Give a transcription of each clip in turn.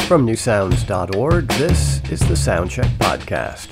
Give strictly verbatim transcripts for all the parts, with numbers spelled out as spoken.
From new sounds dot org, this is the Soundcheck Podcast.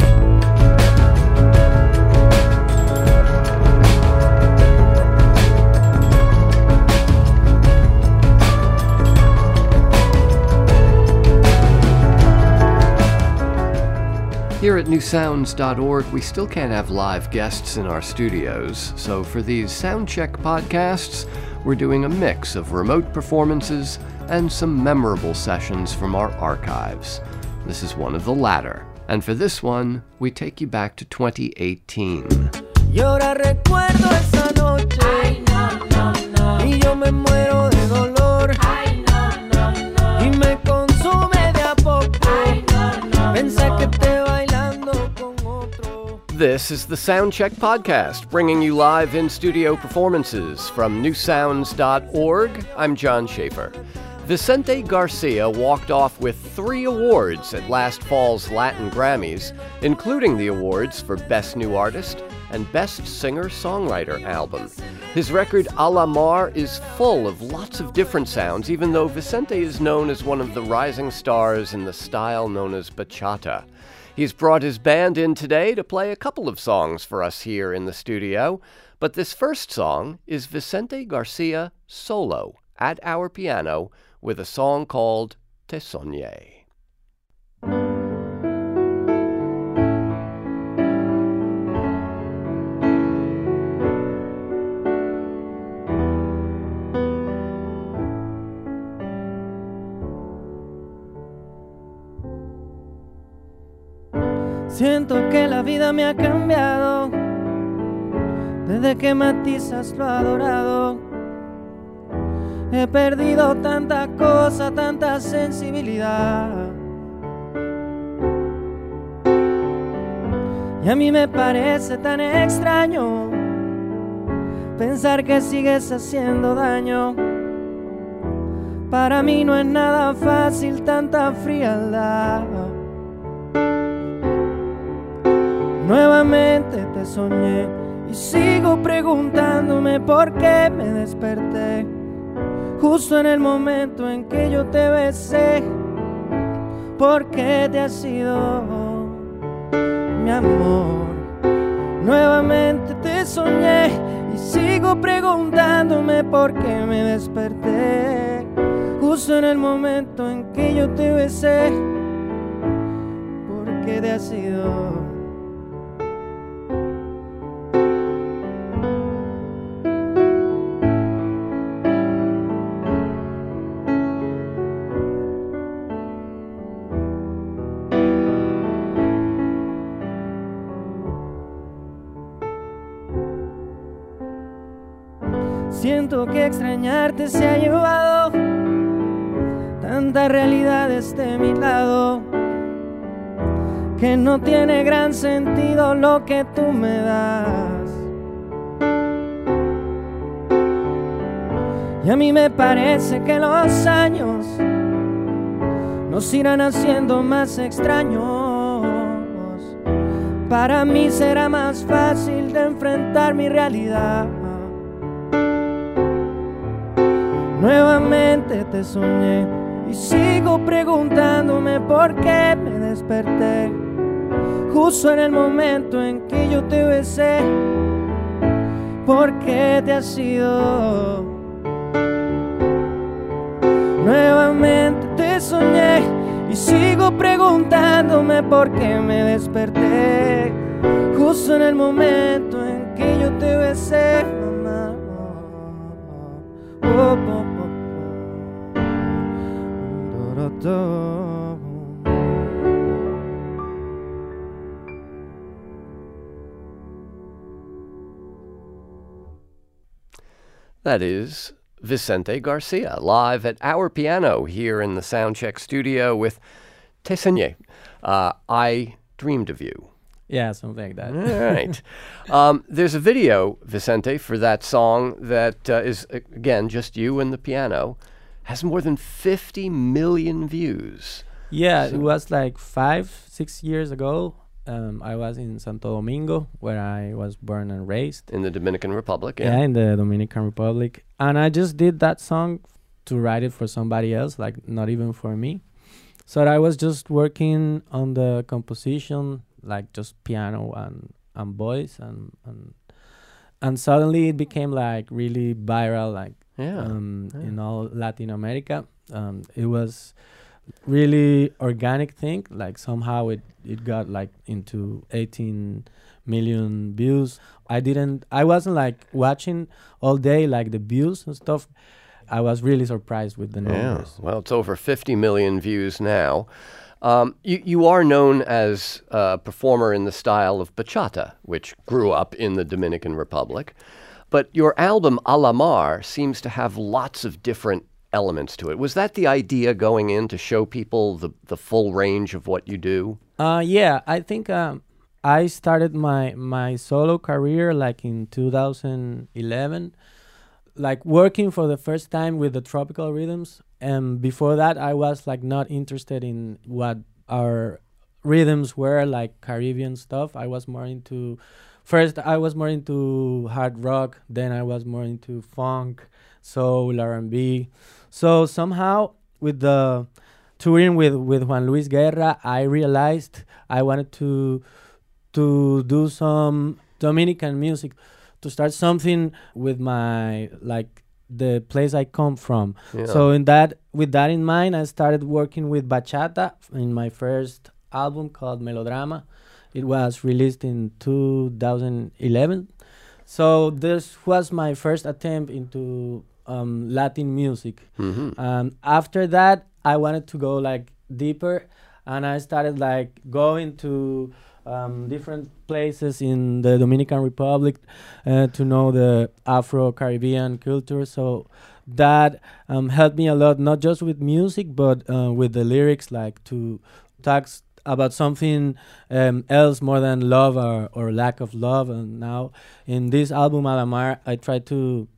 Here at new sounds dot org, we still can't have live guests in our studios, so for these Soundcheck podcasts, we're doing a mix of remote performances and some memorable sessions from our archives. This is one of the latter, and for this one, we take you back to twenty eighteen. Y ahora recuerdo esa noche. Ay, no, no, no. Y yo me muero de dolor. Ay, no, no, no. Y me consume de a poco. Ay, no, no, Pensé que te bailando con otro. This is the Soundcheck Podcast, bringing you live in-studio performances from new sounds dot org. I'm John Schaefer. Vicente Garcia walked off with three awards at last fall's Latin Grammys, including the awards for Best New Artist and Best Singer-Songwriter Album. His record A La Mar is full of lots of different sounds, even though Vicente is known as one of the rising stars in the style known as bachata. He's brought his band in today to play a couple of songs for us here in the studio, but this first song is Vicente Garcia solo at our piano with a song called Te Soñé. Siento que la vida me ha cambiado desde que matizas lo adorado. He perdido tanta cosa, tanta sensibilidad. Y a mí me parece tan extraño pensar que sigues haciendo daño. Para mí no es nada fácil tanta frialdad. Nuevamente te soñé y sigo preguntándome por qué me desperté justo en el momento en que yo te besé. ¿Por qué te has ido, mi amor? Nuevamente te soñé y sigo preguntándome por qué me desperté justo en el momento en que yo te besé. ¿Por qué te has ido? Siento que extrañarte se ha llevado tantas realidades de mi lado que no tiene gran sentido lo que tú me das. Y a mí me parece que los años nos irán haciendo más extraños. Para mí será más fácil de enfrentar mi realidad. Nuevamente te soñé y sigo preguntándome por qué me desperté justo en el momento en que yo te besé. ¿Por qué te has ido? Nuevamente te soñé y sigo preguntándome por qué me desperté justo en el momento en que yo te besé. Mamá, oh, oh, oh. That is Vicente Garcia, live at our piano here in the Soundcheck studio with Te Soñé. Uh, I Dreamed of You. Yeah, something like that. All right. Um, there's a video, Vicente, for that song that uh, is, again, just you and the piano. Has more than fifty million views. Yeah, So- it was like five, six years ago. Um, I was in Santo Domingo, where I was born and raised. In the Dominican Republic, Yeah, yeah. in the Dominican Republic. And I just did that song to write it for somebody else, like not even for me. So I was just working on the composition, like just piano and, and voice, and, and and suddenly it became like really viral, like Yeah. um, Yeah. in all Latin America. Um, it was really organic thing. Like somehow it, it got like into eighteen million views. I didn't, I wasn't like watching all day like the views and stuff. I was really surprised with the numbers. Yeah. Well, it's over fifty million views now. Um, you, you are known as a performer in the style of bachata, which grew up in the Dominican Republic. But your album Alamar seems to have lots of different elements to it. Was that the idea going in, to show people the, the full range of what you do? Uh, yeah, I think um, I started my, my solo career like in two thousand eleven, like working for the first time with the tropical rhythms. And before that, I was like not interested in what our rhythms were, like Caribbean stuff. I was more into, first I was more into hard rock, then I was more into funk, soul, R and B. So somehow with the touring with, with Juan Luis Guerra, I realized I wanted to to do some Dominican music, to start something with my, like, the place I come from. Yeah. So in that, with that in mind, I started working with bachata in my first album called Melodrama. It was released in two thousand eleven. So this was my first attempt into um, Latin music. Mm-hmm. Um, after that, I wanted to go like deeper, and I started like going to um, different places in the Dominican Republic uh, to know the Afro-Caribbean culture. So that um, helped me a lot, not just with music, but uh, with the lyrics, like to talk s- about something um, else more than love or, or lack of love. And now in this album, Alamar, I try to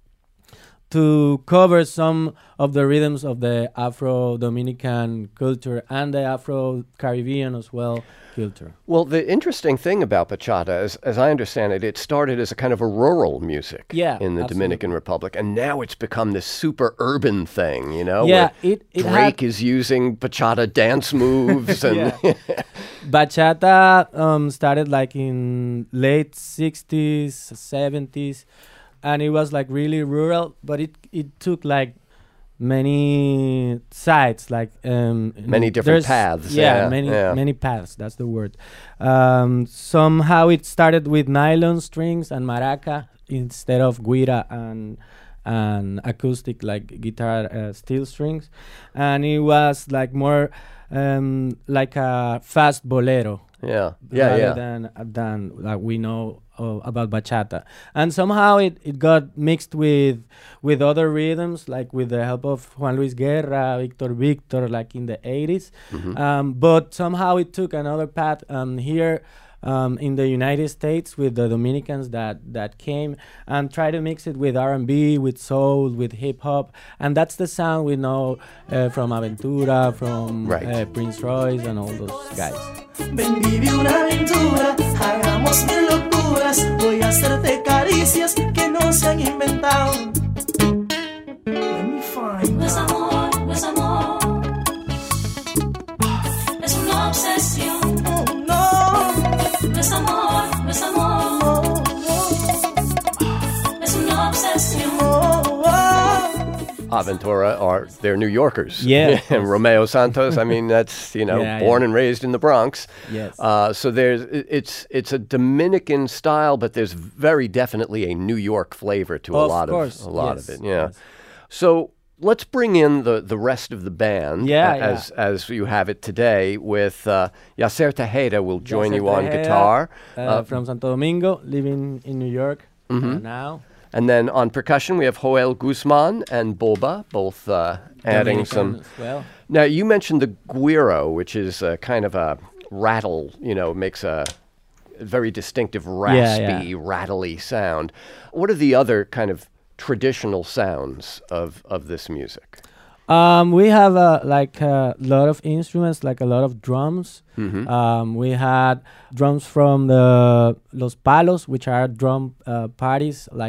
to cover some of the rhythms of the Afro-Dominican culture and the Afro-Caribbean as well culture. Well, the interesting thing about bachata, as, as I understand it, it started as a kind of a rural music Yeah, in the absolutely. Dominican Republic, and now it's become this super urban thing, you know? Yeah, where it, it Drake had, is using bachata dance moves, and Yeah. Bachata um, started like in late sixties, seventies, and it was like really rural, but it, it took like many sides, like um, Many different there's- paths, Yeah, yeah, many yeah. many paths. That's the word. Um, somehow it started with nylon strings and maraca instead of guira and and acoustic, like guitar uh, steel strings, and it was like more um, like a fast bolero. yeah, yeah, rather yeah. than than like we know uh, about bachata, and somehow it, it got mixed with with other rhythms, like with the help of Juan Luis Guerra, Victor Victor, like in the eighties. Mhm. Um, but somehow it took another path um, here. Um, in the United States with the Dominicans that, that came and try to mix it with R and B, with soul, with hip hop, and that's the sound we know uh, from Aventura, from Right. uh, Prince Royce, and all those guys. Ven, vive una aventura, hagamos mil locuras. Voy a hacerte caricias que no se han inventado. Let me find No es out. amor, no es amor. Es una obsesión. Oh, no, No es amor, no es amor. no, no, Es una obsesión. oh, oh. Aventura are, they're New Yorkers. Yeah. And Romeo Santos, I mean, that's, you know, Yeah, born yeah. and raised in the Bronx. Yes. Uh, so there's, it- it's it's a Dominican style, but there's very definitely a New York flavor to a Of lot course, of a lot yes, of it. Yeah. yes. So let's bring in the, the rest of the band Yeah, a- as as you have it today with uh, Yacer Tejeda will join Yacer you on Tejeda, guitar, uh, uh, from Santo Domingo, living in New York uh, Mhm. now. and then on percussion we have Joel Guzman and Boba, both uh, adding Dominican some. as well. Now, you mentioned the guiro, which is a kind of a rattle, you know, makes a very distinctive raspy, yeah. rattly sound. What are the other kind of traditional sounds of, of this music? Um, we have uh, like a lot of instruments, like a lot of drums. Mhm. Um, we had drums from the Los Palos, which are drum uh, parties, like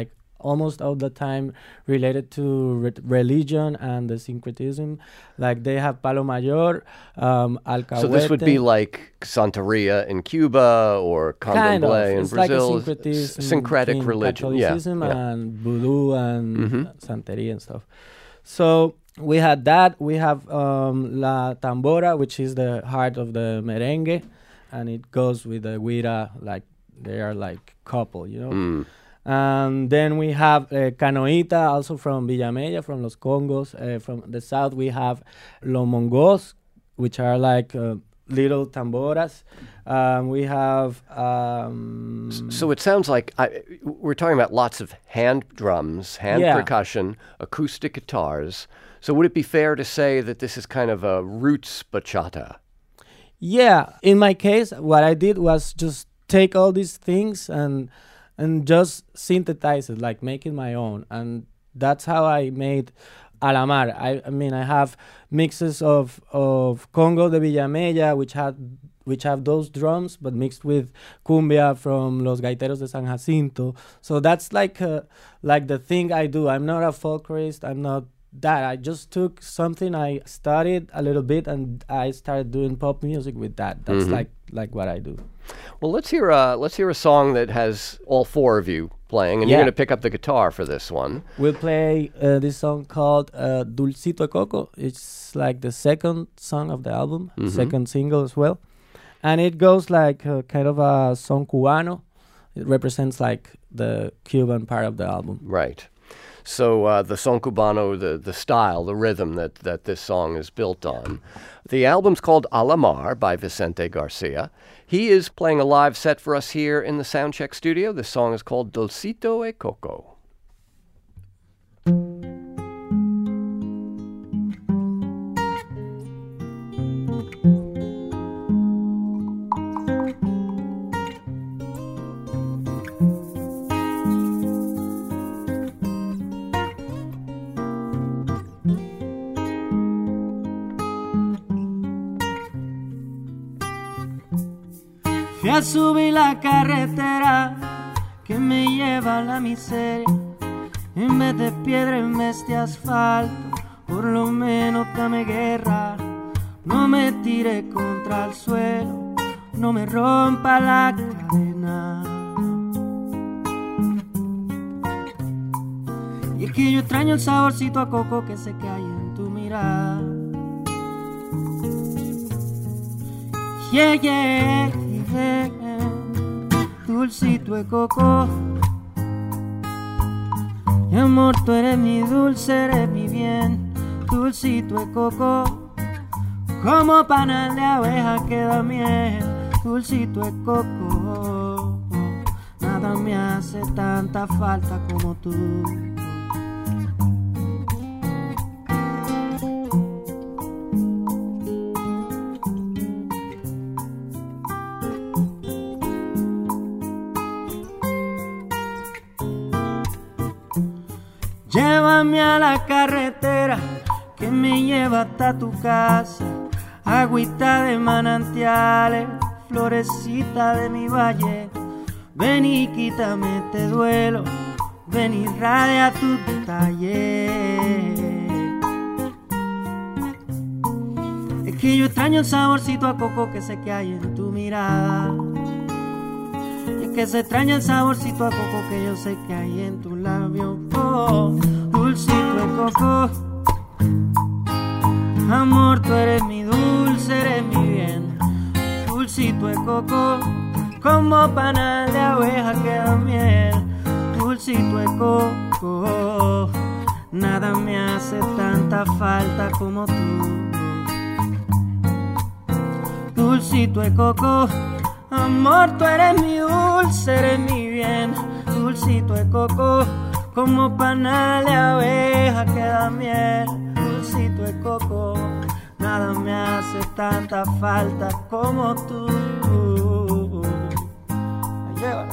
almost all the time related to re- religion and the syncretism. Like they have Palo Mayor, um, Alcahuete. So this would be like Santeria in Cuba or kind of. Candomblé in It's Brazil. like a syncretism Syncretic between religion. Yeah. Catholicism yeah. and voodoo and Mhm. Santeria and stuff. So we had that. We have um, La Tambora, which is the heart of the merengue, and it goes with the guira, like they are like couple, you know. Mm. And then we have uh, Canoita, also from Villamella, from Los Congos. Uh, from the south, we have Los Mongos, which are like uh, little tamboras. Um, we have... Um, So it sounds like I, we're talking about lots of hand drums, hand Yeah. percussion, acoustic guitars. So would it be fair to say that this is kind of a roots bachata? Yeah, in my case, what I did was just take all these things and and just synthesize it, like make it my own. And that's how I made Alamar. I, I mean, I have mixes of, of Congo de Villamella, which had which have those drums, but mixed with cumbia from Los Gaiteros de San Jacinto. So that's like uh, like the thing I do. I'm not a folklorist. I'm not that. I just took something I studied a little bit and I started doing pop music with that. That's Mhm. like like what I do. Well, let's hear a, let's hear a song that has all four of you playing, and Yeah. you're going to pick up the guitar for this one. We'll play uh, this song called uh, Dulcito de Coco. It's like the second song of the album, Mhm. second single as well. And it goes like uh, kind of a son cubano. It represents like the Cuban part of the album. Right. So uh, the son cubano, the, the style, the rhythm that, that this song is built on. The album's called Alamar by Vicente Garcia. He is playing a live set for us here in the Soundcheck studio. This song is called Dulcito e Coco. Fui a subir la carretera que me lleva a la miseria. En vez de piedra, en vez de asfalto, por lo menos dame guerra. No me tire contra el suelo, no me rompa la cadena. Y es que yo extraño el saborcito a coco que sé que hay en tu mirada. Yeah, yeah, yeah. Dulcito de coco. Mi amor, tú eres mi dulce, eres mi bien. Dulcito de coco. Como panal de abeja que da miel. Dulcito de coco. Nada me hace tanta falta como tú. Llévame a la carretera que me lleva hasta tu casa. Agüita de manantiales, florecita de mi valle. Ven y quítame este duelo, ven y radia tu taller. Es que yo extraño el saborcito a coco que sé que hay en tu mirada. Y es que se extraña el saborcito a coco que yo sé que hay en tus labios. Oh, dulcito de coco. Amor, tú eres mi dulce, eres mi bien. Dulcito de coco, como panal de abeja que da miel. Dulcito de coco, nada me hace tanta falta como tú. Dulcito de coco, amor, tú eres mi dulce, eres mi bien. Dulcito de coco, como panal de abeja que da miel. Dulcito de coco, nada me hace tanta falta como tú. Ahí lleva.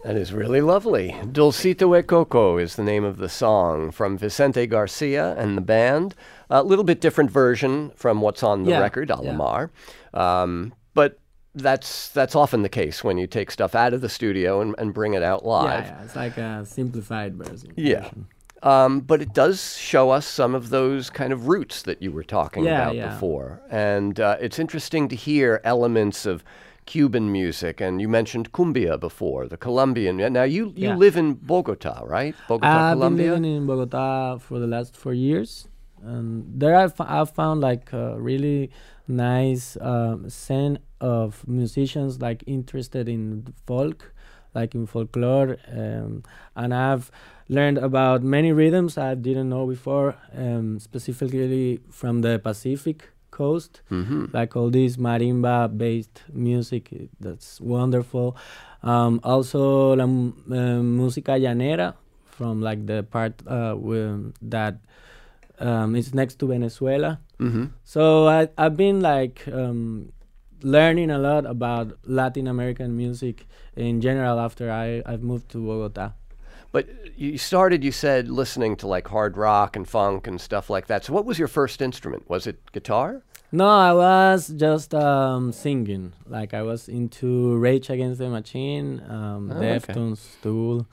That is really lovely. Dulcito e Coco is the name of the song from Vicente Garcia and the band. A little bit different version from what's on the Yeah, record, yeah. Alamar. Um, but that's that's often the case when you take stuff out of the studio and, and bring it out Yeah, live. yeah, it's like a simplified version. Yeah. version. Um, but it does show us some of those kind of roots that you were talking Yeah, about yeah. before. And uh, it's interesting to hear elements of Cuban music. And you mentioned cumbia before, the Colombian. Now, you, you Yeah. live in Bogota, right? Bogota, I've been Colombia? living in Bogota for the last four years, and there I've, I've found like a really nice um, scene of musicians like interested in folk, like in folklore, um, and I've learned about many rhythms I didn't know before, um, specifically from the Pacific coast, Mhm. like all this marimba-based music. i- That's wonderful. Um, also, la m- uh, música llanera from like the part uh, wi- that um, is next to Venezuela. Mhm. So I I've been like um, learning a lot about Latin American music in general after I I've moved to Bogota. But you started, you said, listening to like hard rock and funk and stuff like that. So what was your first instrument? Was it guitar? No, I was just um, singing. Like I was into Rage Against the Machine, um, Oh, okay. Deftones, Tool.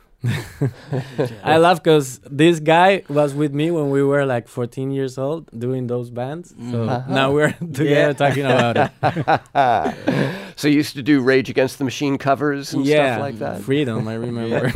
I laugh because this guy was with me when we were like fourteen years old doing those bands. So Uh-huh. now we're together talking about it. So you used to do Rage Against the Machine covers and yeah, stuff like that? Freedom, I remember.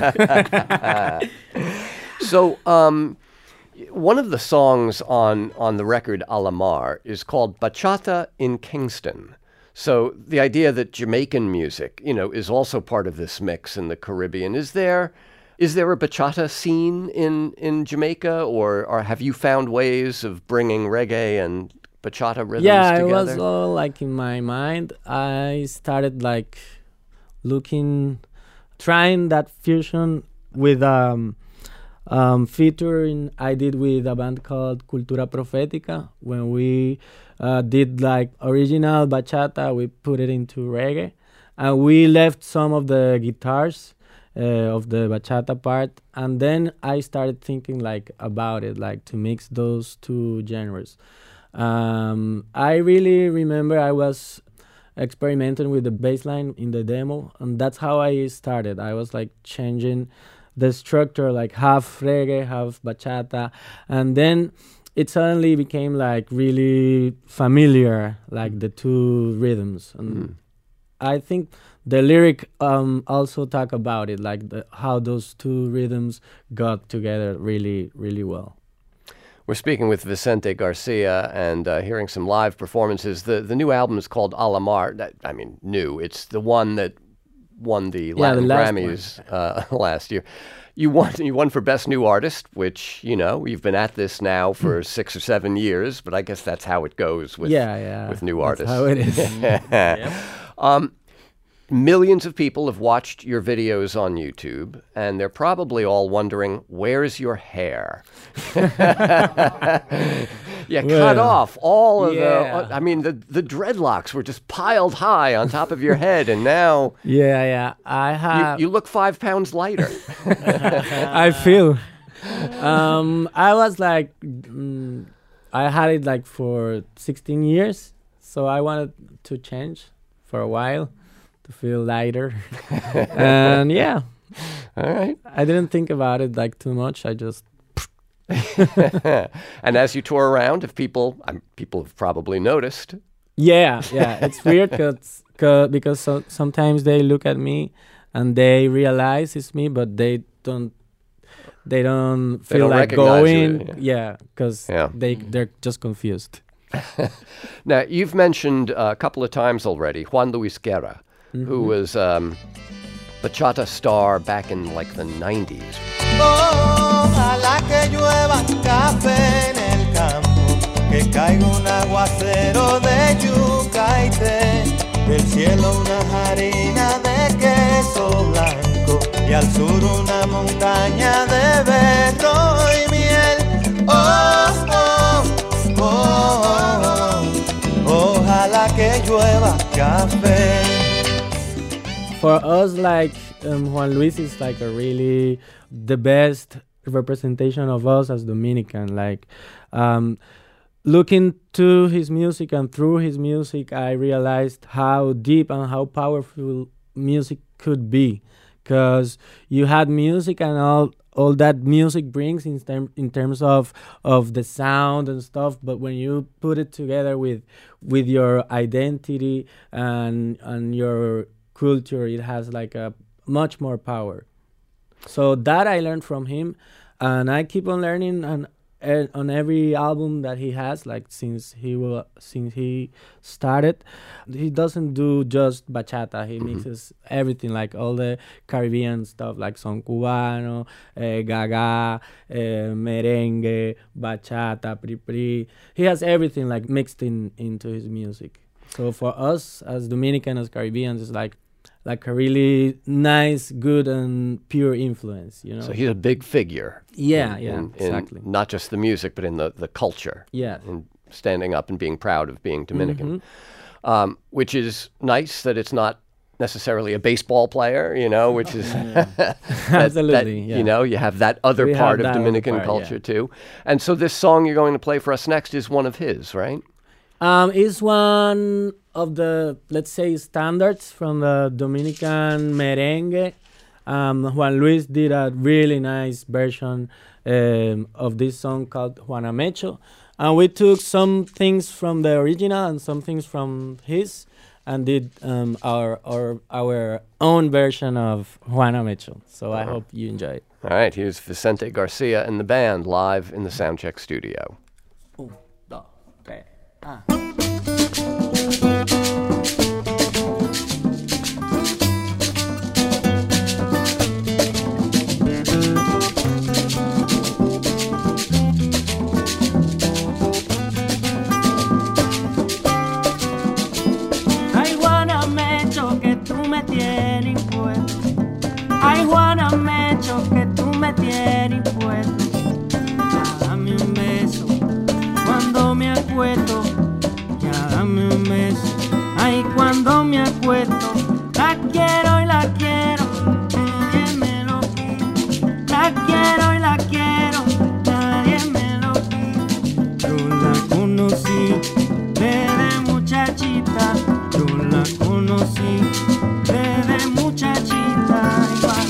So, um, one of the songs on, on the record Alamar is called Bachata in Kingston. So the idea that Jamaican music, you know, is also part of this mix in the Caribbean. Is there is there a bachata scene in, in Jamaica, or, or have you found ways of bringing reggae and bachata rhythms yeah, together? it was all like in my mind. I started like looking, trying that fusion with um, um, featuring I did with a band called Cultura Profética. When we uh, did like original bachata, we put it into reggae, and we left some of the guitars uh, of the bachata part, and then I started thinking like about it, like to mix those two genres. Um, I really remember I was experimenting with the bass line in the demo, and that's how I started. I was like changing the structure, like half reggae, half bachata, and then it suddenly became like really familiar, like the two rhythms. And Mm. I think the lyric um, also talk about it, like the, how those two rhythms got together really, really well. We're speaking with Vicente Garcia and uh, hearing some live performances. The the new album is called Alamar. That, I mean, new. It's the one that won the the Latin last Grammys uh, last year. You won. You won for Best New Artist, which, you know, you've been at this now for six or seven years. But I guess that's how it goes with yeah, yeah. with new that's artists. how it is. Um, millions of people have watched your videos on YouTube, and they're probably all wondering, where's your hair? You cut Well, off all of yeah. the, I mean, the, the dreadlocks were just piled high on top of your head, and now Yeah, yeah. I you, have. you look five pounds lighter. I feel. Um, I was like, mm, I had it like for sixteen years, so I wanted to change for a while to feel lighter. And yeah, All right. I didn't think about it like too much. I just And as you tour around, if people, um, people have probably noticed. yeah, yeah. It's weird cause, cause, because so, sometimes they look at me and they realize it's me, but they don't. They don't They feel don't like recognize you, going. Yeah, because Yeah. they they're just confused. Now, you've mentioned uh, a couple of times already Juan Luis Guerra, who was um, bachata star back in like the nineties. Ojalá que llueva café en el campo, que caiga un aguacero de yuca y té, del cielo una harina de queso blanco y al sur una montaña de berro y miel. Oh, oh, oh, oh, ojalá que llueva café. For us, like um, Juan Luis is like a really the best representation of us as Dominican. Like, um, looking to his music and through his music, I realized how deep and how powerful music could be, because you had music and all all that music brings in term, in terms of of the sound and stuff, but when you put it together with with your identity and and your culture, it has like a much more power. So that I learned from him, and I keep on learning and uh, on every album that he has, like since he will since he started. He doesn't do just bachata. He Mm-hmm. mixes everything, like all the Caribbean stuff, like son cubano, uh, gaga, uh, merengue, bachata, pri pri. He has everything like mixed in into his music. So for us as Dominican, as Caribbeans, it's like like a really nice, good, and pure influence, you know. So he's a big figure. Yeah, in, yeah, in- in exactly. not just the music, but in the, the culture. Yeah. And standing up and being proud of being Dominican. Mhm. Um, which is nice that it's not necessarily a baseball player, you know, which is that- Absolutely, that, yeah. you know, you have that other We have part of that other Dominican part, culture yeah. too. And so this song you're going to play for us next is one of his, right? Um, it's one of the, let's say, standards from the Dominican merengue. Um, Juan Luis did a really nice version um, of this song called Juana Mecho. And we took some things from the original and some things from his and did um, our, our our own version of Juana Mecho. So I hope you enjoy it. All right, here's Vicente Garcia and the band live in the Soundcheck studio. Un, dos, tres, ah. Ay, Juana Mecho, que tú me tienes impuesto. Ay, Juana Mecho, que tú me tienes impuesto. Ya dame un beso cuando me acuesto. Ya dame un beso. Ay, cuando me acuesto. La quiero y la quiero. Nadie me lo quita. La quiero y la quiero. Nadie me lo quita. Yo la conocí desde muchachita. Yo la conocí desde muchachita. Igual.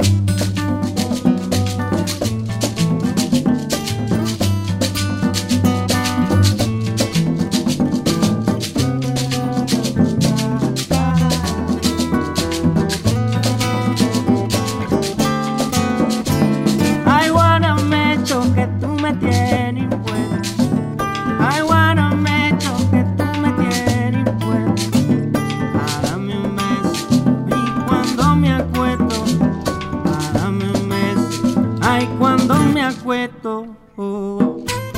Ay, Juana Mecho, que tú me tienes impuesto. Ay, Juana Mecho, que tú me tienes impuesto. Ah, dame un beso, y cuando me acuesto. Ah, dame un beso, ay, cuando me acuesto. Oh.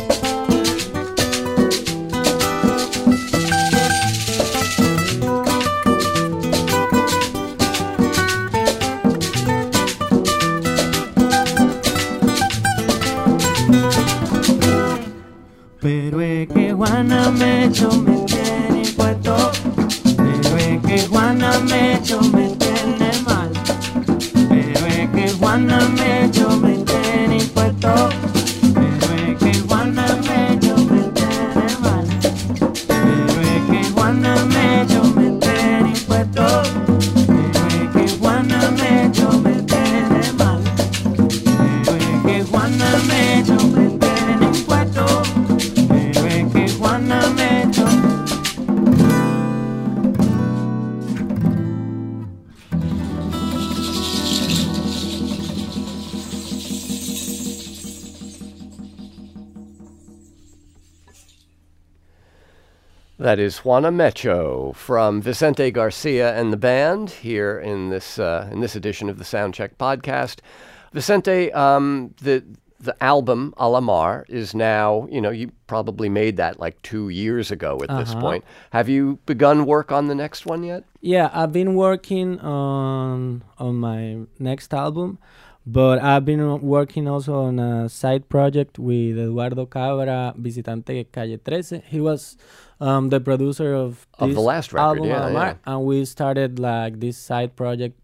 Pero es que Juana Mecho me tiene impuesto. Pero es que Juana Mecho me tiene mal. Pero es que Juana Mecho me tiene impuesto. Pero es que Juana Mecho me tiene mal. Pero es que Juana Mecho me tiene impuesto. Pero es que Juana Mecho me tiene mal. Pero es que Juana Mecho me tiene impuesto. Pero es que Juana Mecho. That is Juana Mecho from Vicente Garcia and the band here in this uh, in this edition of the Soundcheck podcast. Vicente, um, the the album Alamar is now, you know, you probably made that like two years ago at this Uh-huh. point. Have you begun work on the next one yet? Yeah, I've been working on on my next album, but I've been uh, working also on a side project with Eduardo Cabra, Visitante Calle thirteen. He was um, the producer of Of this the last record, album, yeah, Alamar, yeah. and we started like this side project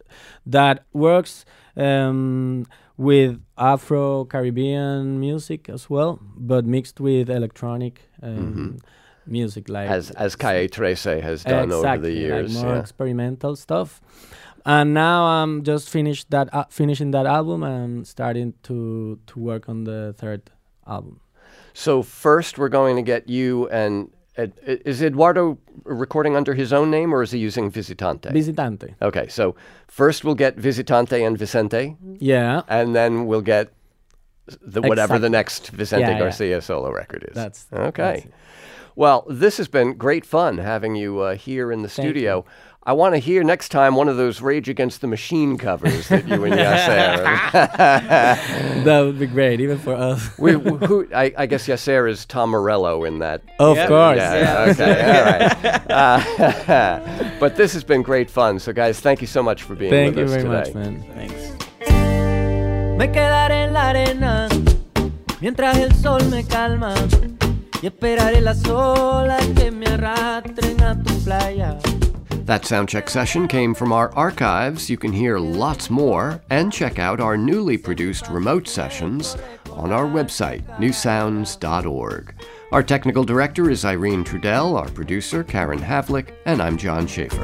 that works um, with Afro-Caribbean music as well, but mixed with electronic um, mm-hmm. music, like as as Calle trece has done exactly, over the years, like more yeah. experimental stuff. And now I'm just finished that uh, finishing that album and starting to to work on the third album. So first, we're going to get you and uh, is Eduardo recording under his own name or is he using Visitante? Visitante. Okay, so first we'll get Visitante and Vicente. Yeah. And then we'll get the whatever exactly. the next Vicente yeah, Garcia yeah. solo record is. That's okay. That's it. Well, this has been great fun having you uh, here in the Thank studio. You. I want to hear next time one of those Rage Against the Machine covers that you and Yasser. That would be great, even for us. we, who, I, I guess Yasser is Tom Morello in that. Of yeah. course. Yeah, Yeah. okay, all right. Uh, but this has been great fun. So, guys, thank you so much for being Thank with you us very today. much, man. Thanks. Me quedaré en la arena mientras el sol me calma y esperaré las olas que me arrastren a tu playa. That soundcheck session came from our archives. You can hear lots more and check out our newly produced remote sessions on our website, new sounds dot org. Our technical director is Irene Trudell, our producer, Karen Havlick, and I'm John Schaefer.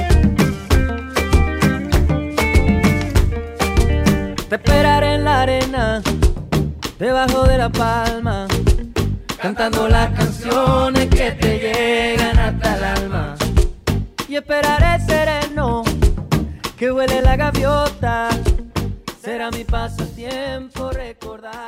Te esperaré en la arena, debajo de la palma, cantando las canciones que te llegan hasta el alma. Y esperaré sereno, que huele la gaviota, será mi pasatiempo recordar.